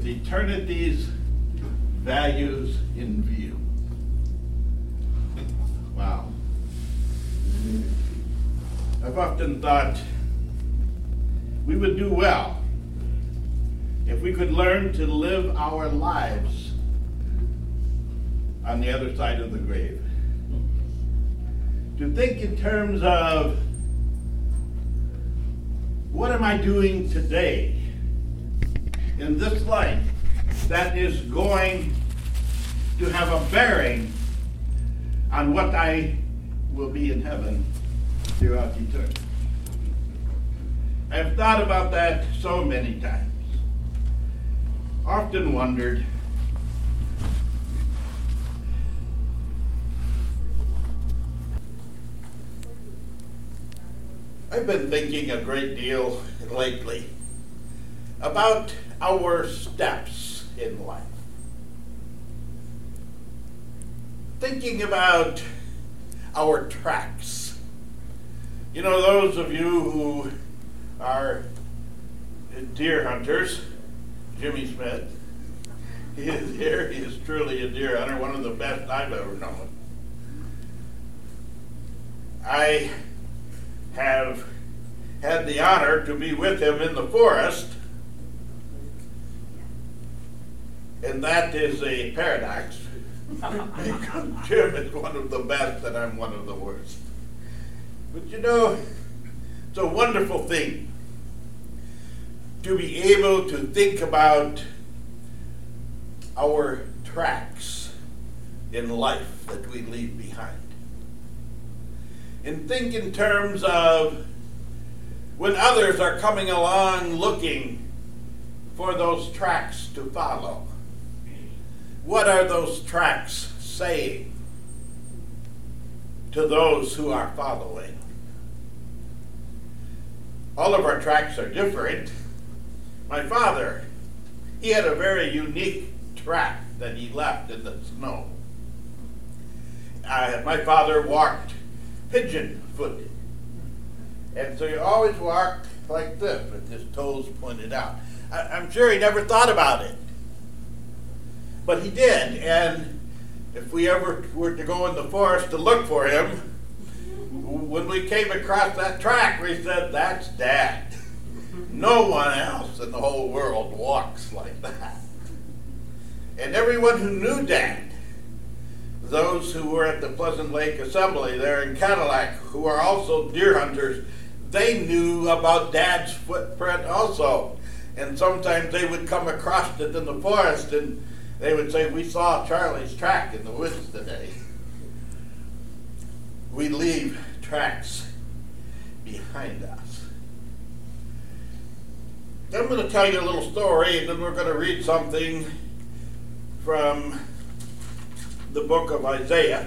with eternity's values in view. Wow. I've often thought we would do well if we could learn to live our lives on the other side of the grave. To think in terms of, what am I doing today in this life that is going to have a bearing on what I will be in heaven throughout eternity? I've thought about that so many times. Often wondered, I've been thinking a great deal lately about our steps in life. Thinking about our tracks. You know, those of you who are deer hunters, Jimmy Smith, he is here. He is truly a deer hunter, one of the best I've ever known. I have had the honor to be with him in the forest, and that is a paradox. Jim is one of the best and I'm one of the worst. But you know, it's a wonderful thing to be able to think about our tracks in life that we leave behind. And think in terms of when others are coming along looking for those tracks to follow. What are those tracks saying to those who are following? All of our tracks are different. My father, he had a very unique track that he left in the snow. My father walked pigeon-footed. And so he always walked like this with his toes pointed out. I'm sure he never thought about it. But he did. And if we ever were to go in the forest to look for him, when we came across that track, we said, that's Dad. No one else in the whole world walks like that. And everyone who knew Dad, those who were at the Pleasant Lake Assembly there in Cadillac, who are also deer hunters, they knew about Dad's footprint also. And sometimes they would come across it in the forest and they would say, we saw Charlie's track in the woods today. We leave tracks behind us. I'm going to tell you a little story, and then we're going to read something from the book of Isaiah.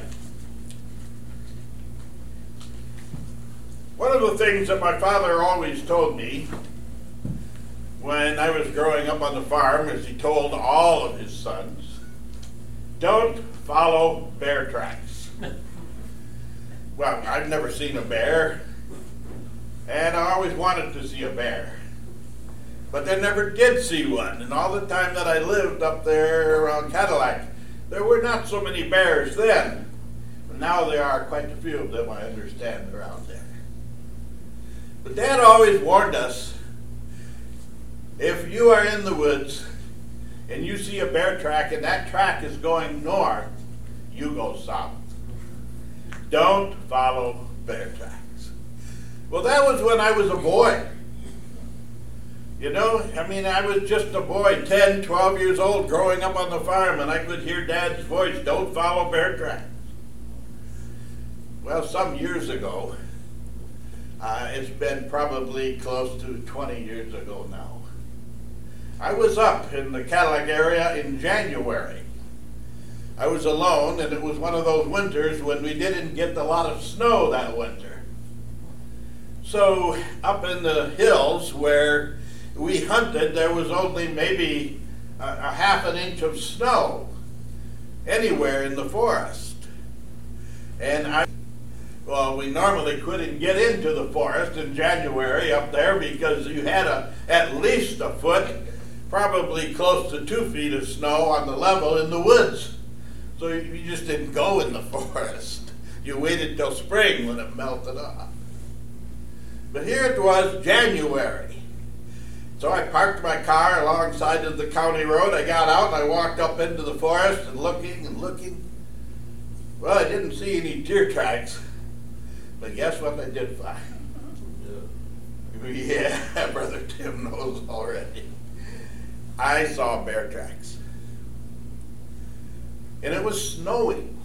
One of the things that my father always told me when I was growing up on the farm is he told all of his sons, don't follow bear tracks. Well, I've never seen a bear, and I always wanted to see a bear. But I never did see one, and all the time that I lived up there around Cadillac, there were not so many bears then. But now there are quite a few of them, I understand, around there. But Dad always warned us, if you are in the woods and you see a bear track and that track is going north, you go south. Don't follow bear tracks. Well, that was when I was a boy. You know, I was just a boy, 10, 12 years old, growing up on the farm, and I could hear Dad's voice, don't follow bear tracks. Well, some years ago, it's been probably close to 20 years ago now, I was up in the Cadillac area in January. I was alone, and it was one of those winters when we didn't get a lot of snow that winter. So up in the hills where we hunted, there was only maybe a half an inch of snow anywhere in the forest. And we normally couldn't get into the forest in January up there because you had at least a foot probably close to 2 feet of snow on the level in the woods. So you just didn't go in the forest. You waited till spring when it melted off. But here it was January. So I parked my car alongside of the county road. I got out and I walked up into the forest and looking. Well, I didn't see any deer tracks. But guess what I did find? Yeah, Brother Tim knows already. I saw bear tracks. And it was snowing.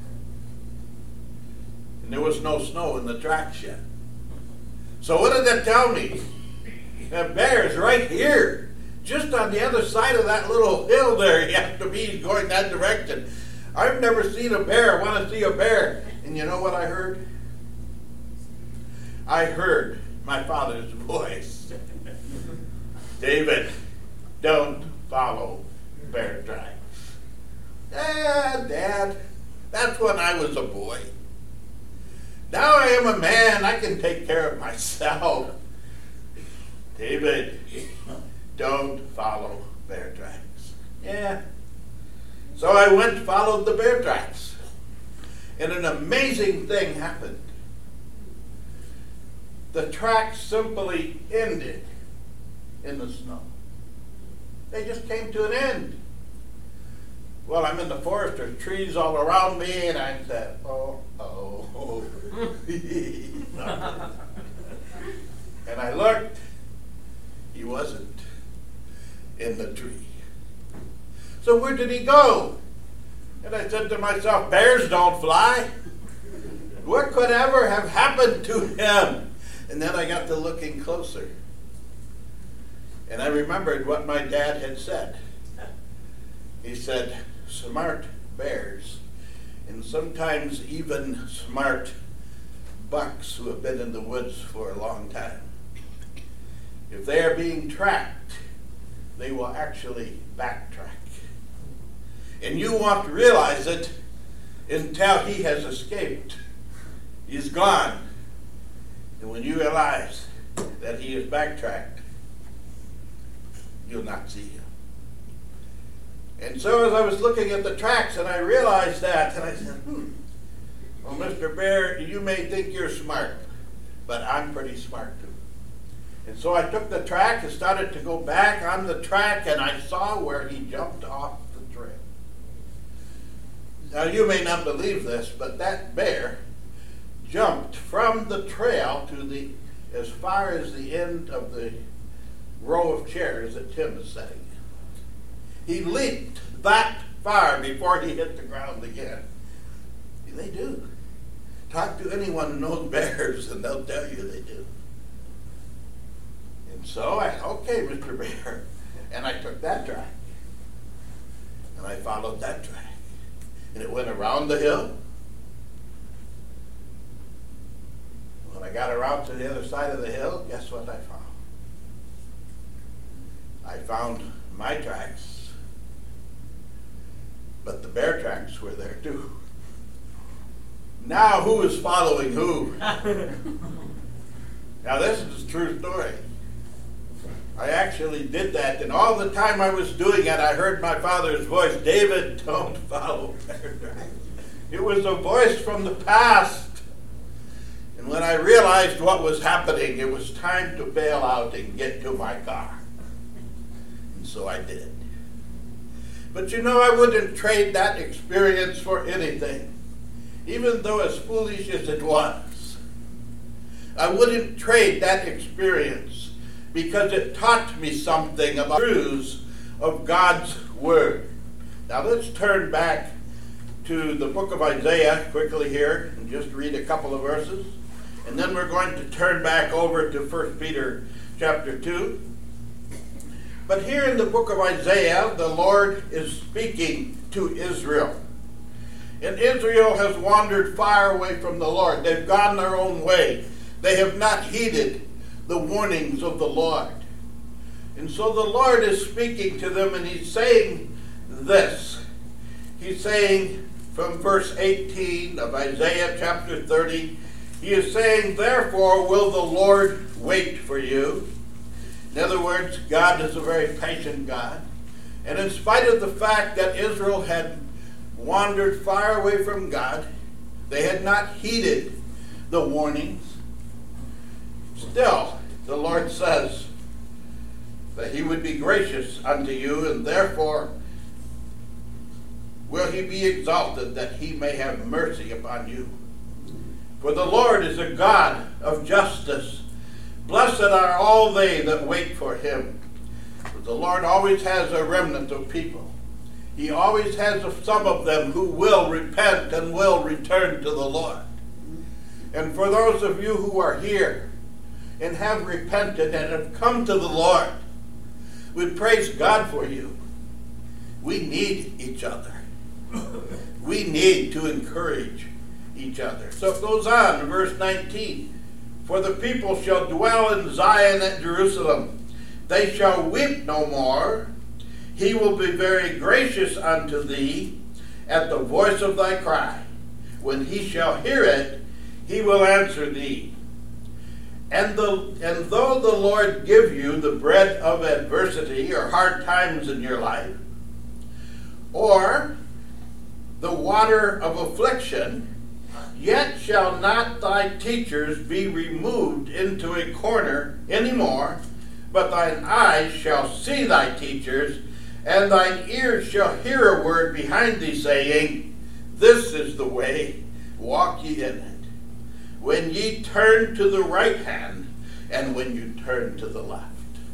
And there was no snow in the tracks yet. So what did that tell me? That bear is right here. Just on the other side of that little hill there. You have to be going that direction. I've never seen a bear. I want to see a bear. And you know what I heard? I heard my father's voice. David, don't follow bear tracks. Dad, that's when I was a boy. Now I am a man, I can take care of myself. David, don't follow bear tracks. Yeah. So I went and followed the bear tracks. And an amazing thing happened. The tracks simply ended in the snow. They just came to an end. Well, I'm in the forest, there's trees all around me, and I said, oh. And I looked, he wasn't in the tree. So where did he go? And I said to myself, bears don't fly. What could ever have happened to him? And then I got to looking closer. And I remembered what my dad had said. He said, smart bears, and sometimes even smart bucks who have been in the woods for a long time, if they are being tracked, they will actually backtrack. And you won't realize it until he has escaped. He's gone. And when you realize that he is backtracked, you'll not see him. And so as I was looking at the tracks and I realized that, and I said, well, Mr. Bear, you may think you're smart, but I'm pretty smart too. And so I took the track and started to go back on the track, and I saw where he jumped off the trail. Now you may not believe this, but that bear jumped from the trail to as far as the end of the row of chairs that Tim is sitting in. He leaped that far before he hit the ground again. They do. Talk to anyone who knows bears and they'll tell you they do. And so okay, Mr. Bear. And I took that track. And I followed that track. And it went around the hill. When I got around to the other side of the hill, guess what I found? I found my tracks, but the bear tracks were there too. Now who is following who? Now this is a true story. I actually did that, and all the time I was doing it, I heard my father's voice, David, don't follow bear tracks. It was a voice from the past. And when I realized what was happening, it was time to bail out and get to my car. And so I did. But you know, I wouldn't trade that experience for anything. Even though as foolish as it was, I wouldn't trade that experience because it taught me something about the truths of God's Word. Now let's turn back to the book of Isaiah quickly here and just read a couple of verses. And then we're going to turn back over to 1 Peter chapter 2. But here in the book of Isaiah, the Lord is speaking to Israel. And Israel has wandered far away from the Lord. They've gone their own way. They have not heeded the warnings of the Lord. And so the Lord is speaking to them, and he's saying this. He's saying from verse 18 of Isaiah chapter 30, he is saying, therefore will the Lord wait for you. In other words, God is a very patient God. And in spite of the fact that Israel had wandered far away from God, they had not heeded the warnings, still the Lord says that he would be gracious unto you, and therefore will he be exalted, that he may have mercy upon you. For the Lord is a God of justice. Blessed are all they that wait for him. For the Lord always has a remnant of people. He always has some of them who will repent and will return to the Lord. And for those of you who are here and have repented and have come to the Lord, we praise God for you. We need each other. We need to encourage each other. So it goes on in verse 19. For the people shall dwell in Zion at Jerusalem. They shall weep no more. He will be very gracious unto thee at the voice of thy cry. When he shall hear it, he will answer thee. And though the Lord give you the bread of adversity or hard times in your life, or the water of affliction, yet shall not thy teachers be removed into a corner any more, but thine eyes shall see thy teachers, and thine ears shall hear a word behind thee, saying, This is the way, walk ye in it. When ye turn to the right hand, and when you turn to the left.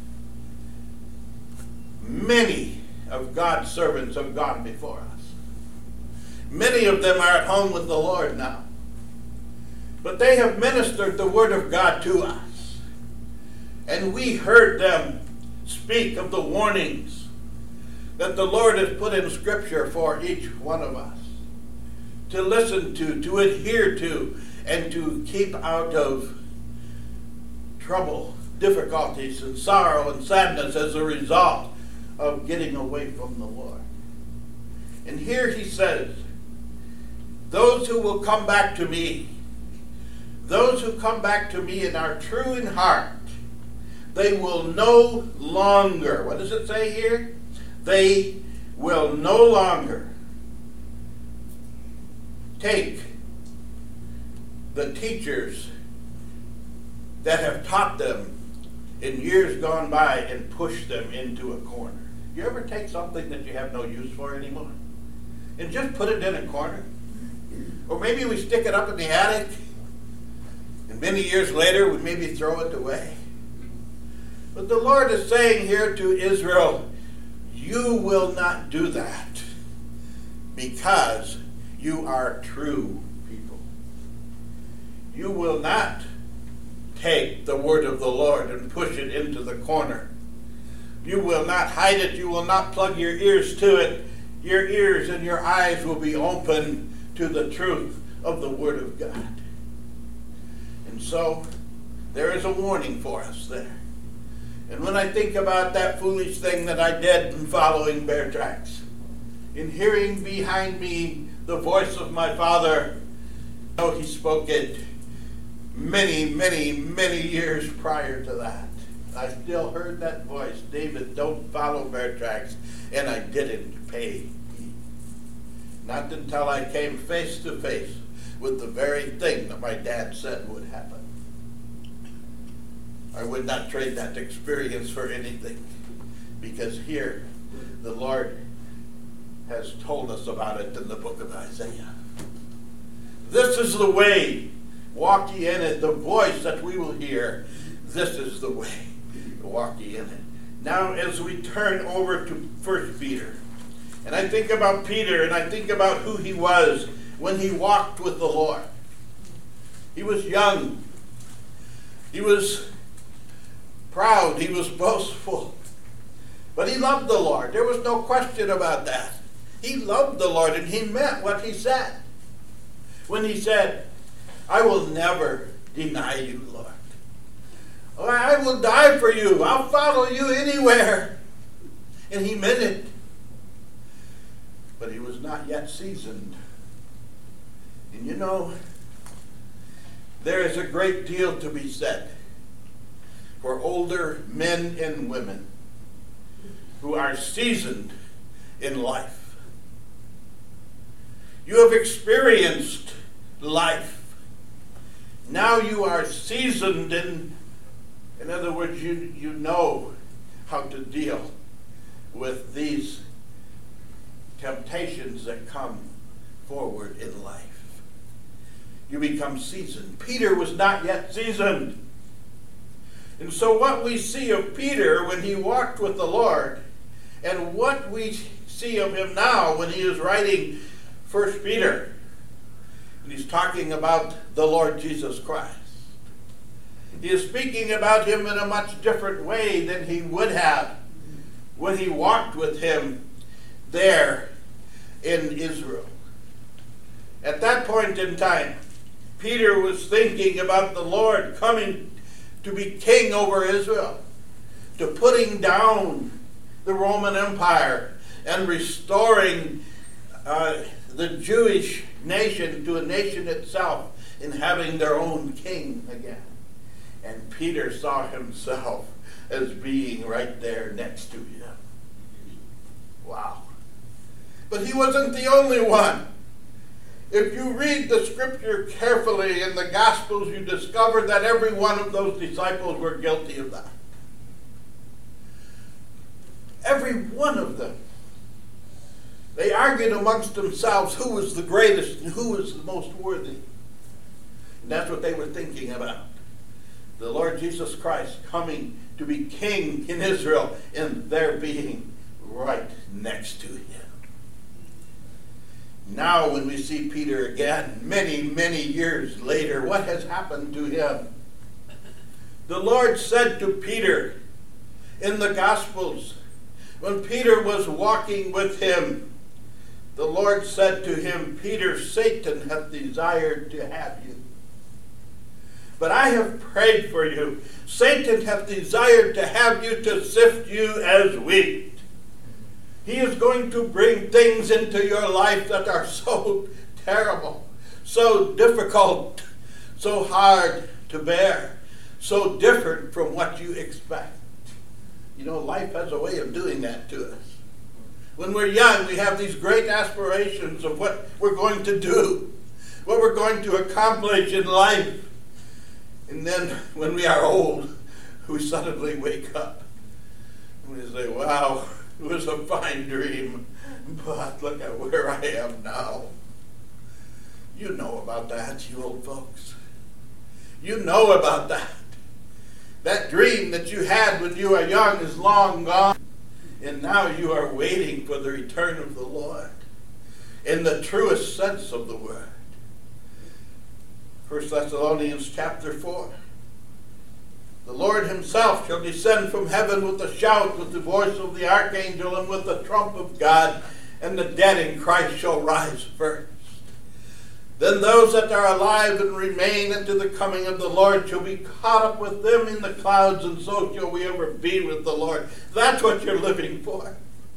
Many of God's servants have gone before us. Many of them are at home with the Lord now. But they have ministered the word of God to us. And we heard them speak of the warnings that the Lord has put in Scripture for each one of us to listen to adhere to, and to keep out of trouble, difficulties, and sorrow and sadness as a result of getting away from the Lord. And here he says, those who will come back to me, those who come back to me and are true in heart, they will no longer, what does it say here? They will no longer take the teachers that have taught them in years gone by and push them into a corner. You ever take something that you have no use for anymore and just put it in a corner? Or maybe we stick it up in the attic and many years later we maybe throw it away. But the Lord is saying here to Israel, you will not do that because you are true people. You will not take the word of the Lord and push it into the corner. You will not hide it. You will not plug your ears to it. Your ears and your eyes will be open to the truth of the word of God. And so there is a warning for us there. And when I think about that foolish thing that I did in following bear tracks, in hearing behind me the voice of my father, though he spoke it many, many, many years prior to that, I still heard that voice, David, don't follow bear tracks, and I didn't pay heed. Not until I came face to face with the very thing that my dad said would happen. I would not trade that experience for anything, because here the Lord has told us about it in the book of Isaiah. This is the way, walk ye in it, the voice that we will hear. This is the way, walk ye in it. Now as we turn over to 1 Peter, and I think about Peter, and I think about who he was when he walked with the Lord. He was young. He was proud. He was boastful. But he loved the Lord. There was no question about that. He loved the Lord, and he meant what he said. When he said, I will never deny you, Lord. Oh, I will die for you. I'll follow you anywhere. And he meant it. But he was not yet seasoned. And you know, there is a great deal to be said for older men and women who are seasoned in life. You have experienced life. Now you are seasoned in other words, you know how to deal with these temptations that come forward in life. You become seasoned. Peter was not yet seasoned. And so what we see of Peter when he walked with the Lord, and what we see of him now when he is writing 1 Peter, and he's talking about the Lord Jesus Christ. He is speaking about him in a much different way than he would have when he walked with him there in Israel. At that point in time, Peter was thinking about the Lord coming to be king over Israel, to putting down the Roman Empire and restoring the Jewish nation to a nation itself and having their own king again. And Peter saw himself as being right there next to him. Wow. But he wasn't the only one. If you read the scripture carefully in the Gospels, you discover that every one of those disciples were guilty of that. Every one of them. They argued amongst themselves who was the greatest and who was the most worthy. And that's what they were thinking about. The Lord Jesus Christ coming to be king in Israel and their being right next to him. Now when we see Peter again, many, many years later, what has happened to him? The Lord said to Peter in the Gospels, when Peter was walking with him, the Lord said to him, Peter, Satan hath desired to have you. But I have prayed for you. Satan hath desired to have you, to sift you as wheat. He is going to bring things into your life that are so terrible, so difficult, so hard to bear, so different from what you expect. You know, life has a way of doing that to us. When we're young, we have these great aspirations of what we're going to do, what we're going to accomplish in life. And then when we are old, we suddenly wake up and we say, wow, it was a fine dream, but look at where I am now. You know about that, you old folks. You know about that. That dream that you had when you were young is long gone. And now you are waiting for the return of the Lord in the truest sense of the word. 1 Thessalonians chapter 4. The Lord himself shall descend from heaven with a shout, with the voice of the archangel, and with the trump of God, and the dead in Christ shall rise first. Then those that are alive and remain unto the coming of the Lord shall be caught up with them in the clouds, and so shall we ever be with the Lord. That's what you're living for.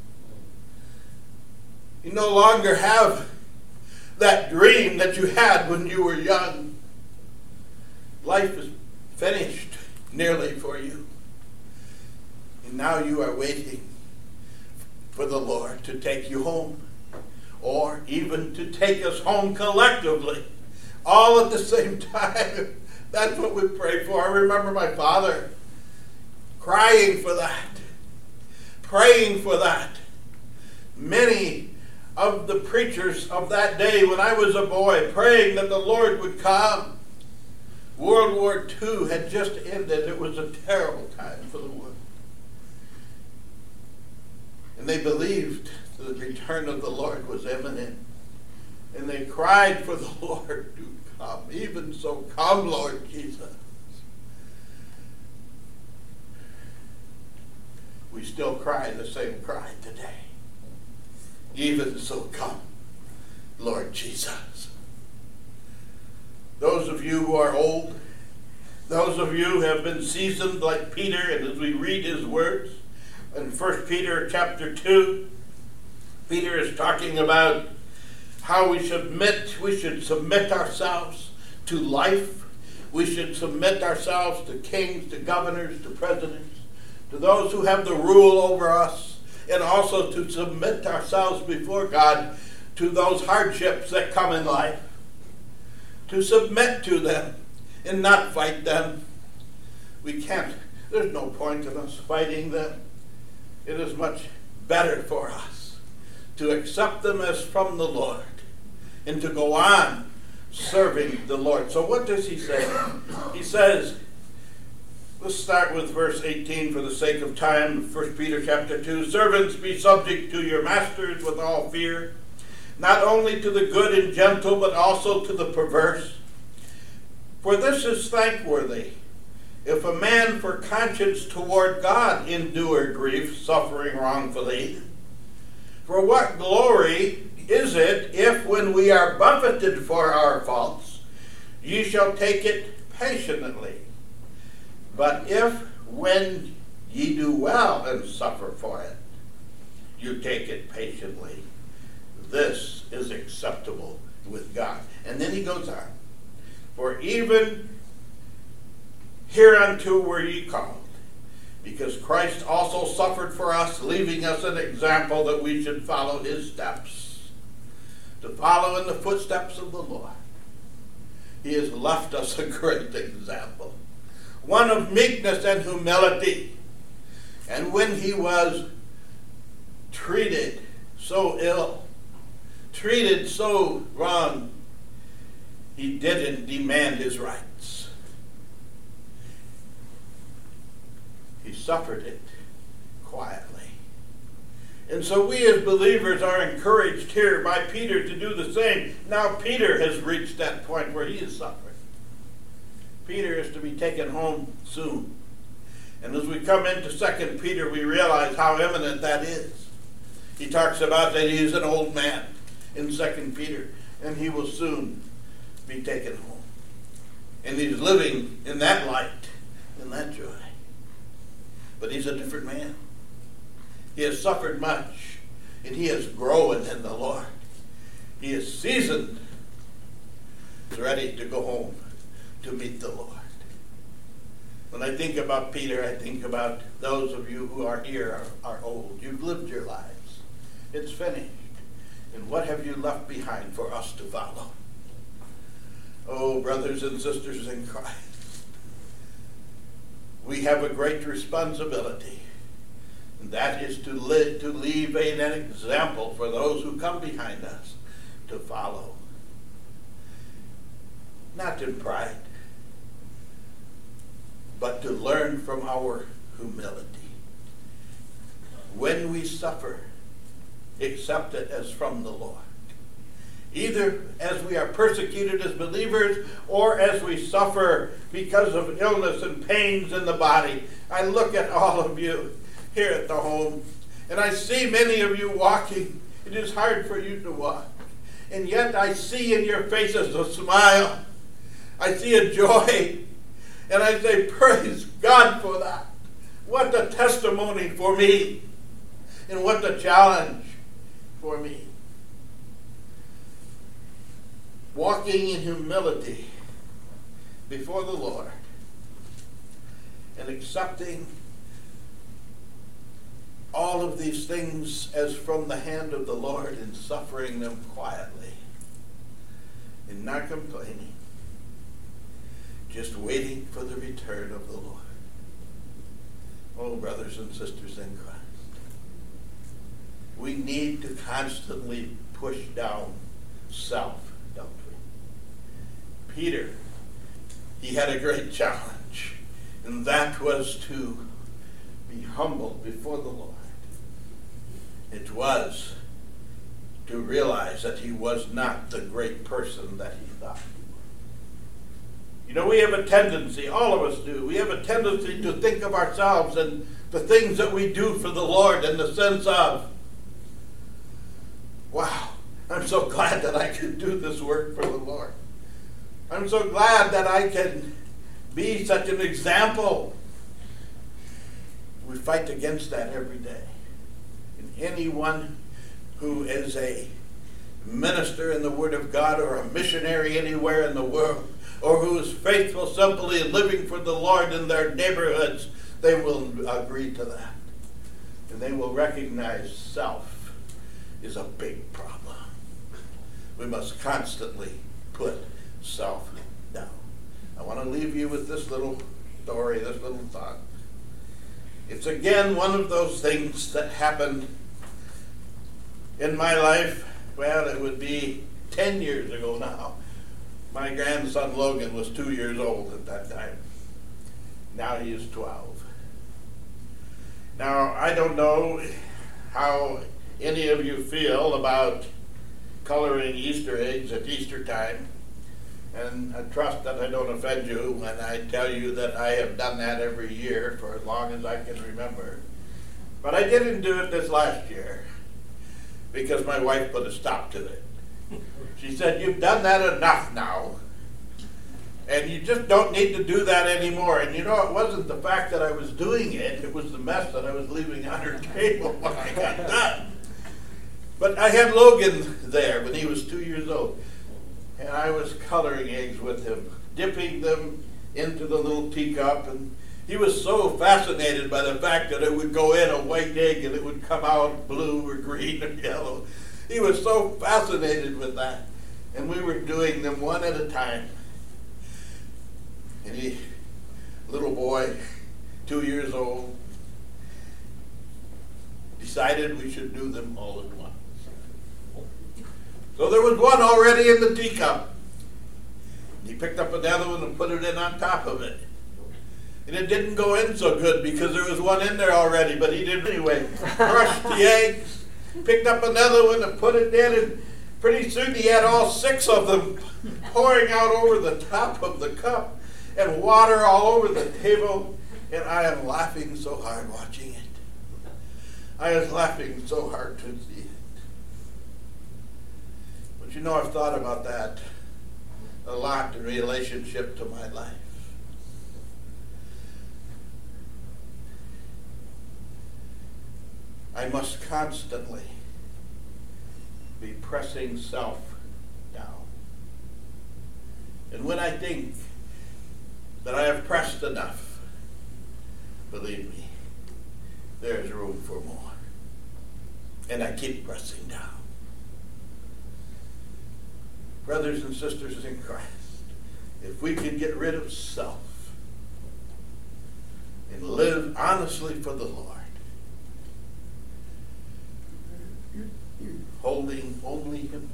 You no longer have that dream that you had when you were young. Life is finished nearly for you. And now you are waiting for the Lord to take you home, or even to take us home collectively, all at the same time. That's what we pray for. I remember my father crying for that, praying for that. Many of the preachers of that day when I was a boy praying that the Lord would come. World War II had just ended. It was a terrible time for the world. And they believed the return of the Lord was imminent. And they cried for the Lord to come. Even so, come, Lord Jesus. We still cry the same cry today. Even so, come, Lord Jesus. Those of you who are old, those of you who have been seasoned like Peter, and as we read his words in 1 Peter chapter 2, Peter is talking about how we should submit ourselves to life. We should submit ourselves to kings, to governors, to presidents, to those who have the rule over us, and also to submit ourselves before God to those hardships that come in life, to submit to them and not fight them. We can't. There's no point in us fighting them. It is much better for us to accept them as from the Lord and to go on serving the Lord. So what does he say? He says, let's start with verse 18 for the sake of time. 1 Peter chapter 2, servants, be subject to your masters with all fear, not only to the good and gentle, but also to the perverse. For this is thankworthy, if a man for conscience toward God endure grief, suffering wrongfully. For what glory is it if, when we are buffeted for our faults, ye shall take it patiently? But if, when ye do well and suffer for it, you take it patiently, this is acceptable with God. And then he goes on. For even hereunto were ye called, because Christ also suffered for us, leaving us an example that we should follow his steps, to follow in the footsteps of the Lord. He has left us a great example, one of meekness and humility. And when he was treated so ill, treated so wrong, he didn't demand his rights. He suffered it quietly. And so we as believers are encouraged here by Peter to do the same. Now Peter has reached that point where he is suffering. Peter is to be taken home soon. And as we come into 2 Peter, we realize how imminent that is. He talks about that he is an old man in 2 Peter, and he will soon be taken home. And he's living in that light, in that joy. But he's a different man. He has suffered much, and he is growing in the Lord. He is seasoned, ready to go home to meet the Lord. When I think about Peter, I think about those of you who are here are old. You've lived your lives. It's finished. And what have you left behind for us to follow? Oh, brothers and sisters in Christ, we have a great responsibility, and that is to leave an example for those who come behind us to follow. Not in pride, but to learn from our humility. When we suffer, accept it as from the Lord. Either as we are persecuted as believers or as we suffer because of illness and pains in the body. I look at all of you here at the home, and I see many of you walking. It is hard for you to walk. And yet I see in your faces a smile. I see a joy. And I say, praise God for that. What a testimony for me. And what a challenge for me. Walking in humility before the Lord and accepting all of these things as from the hand of the Lord and suffering them quietly and not complaining, just waiting for the return of the Lord. Oh, brothers and sisters in Christ, we need to constantly push down self, don't we? Peter, he had a great challenge, and that was to be humble before the Lord. It was to realize that he was not the great person that he thought he was. You know, we have a tendency, all of us do, we have a tendency to think of ourselves and the things that we do for the Lord in the sense of, wow, I'm so glad that I can do this work for the Lord. I'm so glad that I can be such an example. We fight against that every day. And anyone who is a minister in the Word of God or a missionary anywhere in the world or who is faithful simply in living for the Lord in their neighborhoods, they will agree to that. And they will recognize self is a big problem. We must constantly put self down. I want to leave you with this little story, this little thought. It's again one of those things that happened in my life. Well, it would be 10 years ago now. My grandson Logan was 2 years old at that time. Now he is 12. Now, I don't know how any of you feel about coloring Easter eggs at Easter time. And I trust that I don't offend you when I tell you that I have done that every year for as long as I can remember. But I didn't do it this last year because my wife put a stop to it. She said, "You've done that enough now, and you just don't need to do that anymore." And you know, it wasn't the fact that I was doing it, it was the mess that I was leaving on her table when I got done. But I had Logan there when he was 2 years old. And I was coloring eggs with him, dipping them into the little teacup. And he was so fascinated by the fact that it would go in a white egg and it would come out blue or green or yellow. He was so fascinated with that. And we were doing them one at a time. And he, little boy, 2 years old, decided we should do them all at once. So there was one already in the teacup. He picked up another one and put it in on top of it. And it didn't go in so good because there was one in there already, but he did anyway. Crushed the eggs, picked up another one and put it in, and pretty soon he had all 6 of them pouring out over the top of the cup and water all over the table. And I am laughing so hard watching it. I was laughing so hard to see it. But you know, I've thought about that a lot in relationship to my life. I must constantly be pressing self down. And when I think that I have pressed enough, believe me, there is room for more. And I keep pressing down. Brothers and sisters in Christ, if we can get rid of self and live honestly for the Lord, holding only Him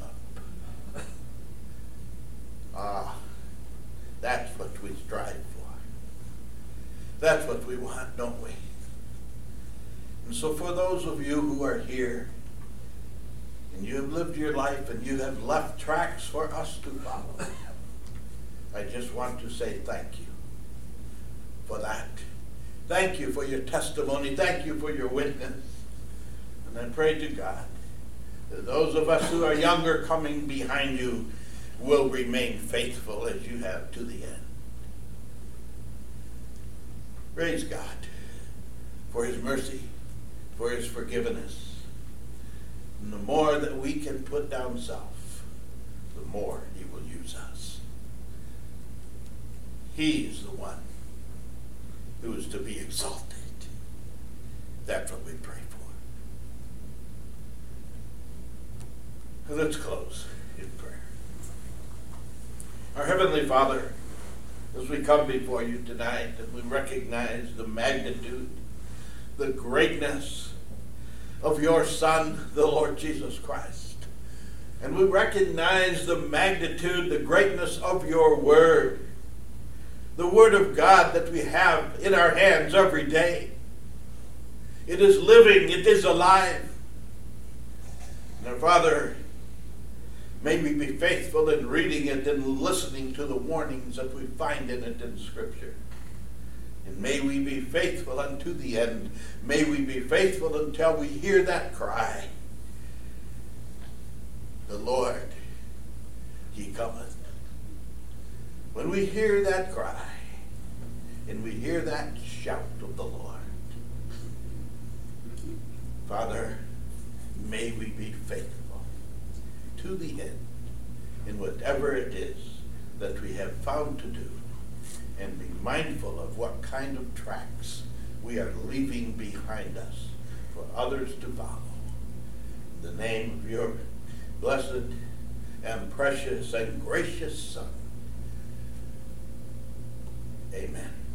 up, that's what we strive for. That's what we want, don't we? And so for those of you who are here, and you have lived your life and you have left tracks for us to follow, I just want to say thank you for that. Thank you for your testimony. Thank you for your witness. And I pray to God that those of us who are younger coming behind you will remain faithful as you have to the end. Praise God for His mercy, for His forgiveness. And the more that we can put down self, the more He will use us. He is the one who is to be exalted. That's what we pray for. Let's close in prayer. Our Heavenly Father, as we come before you tonight and we recognize the magnitude, the greatness of your Son, the Lord Jesus Christ. And we recognize the magnitude, the greatness of your Word. The Word of God that we have in our hands every day. It is living, it is alive. And our Father, may we be faithful in reading it and listening to the warnings that we find in it in Scripture. And may we be faithful unto the end. May we be faithful until we hear that cry. The Lord, He cometh. When we hear that cry, and we hear that shout of the Lord, Father, may we be faithful to the end in whatever it is that we have found to do, and be mindful of what kind of tracks we are leaving behind us for others to follow. In the name of your blessed and precious and gracious Son. Amen.